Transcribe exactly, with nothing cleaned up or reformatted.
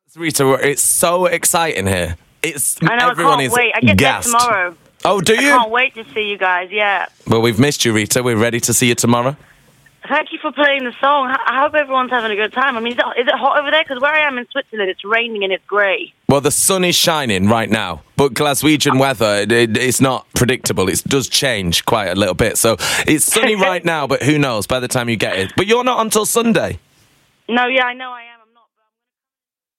Rita, it's so exciting here. It's I know, everyone I can't is wait. I get gassed. there tomorrow. Oh, do you? I can't wait to see you guys, yeah. Well, we've missed you, Rita. We're ready to see you tomorrow. Thank you for playing the song. I hope everyone's having a good time. I mean, is it, is it hot over there? Because where I am in Switzerland, it's raining and it's grey. Well, the sun is shining right now, but Glaswegian weather, it, it, it's not predictable. It does change quite a little bit. So it's sunny right now, but who knows by the time you get it. But you're not until Sunday. No, yeah, I know I am.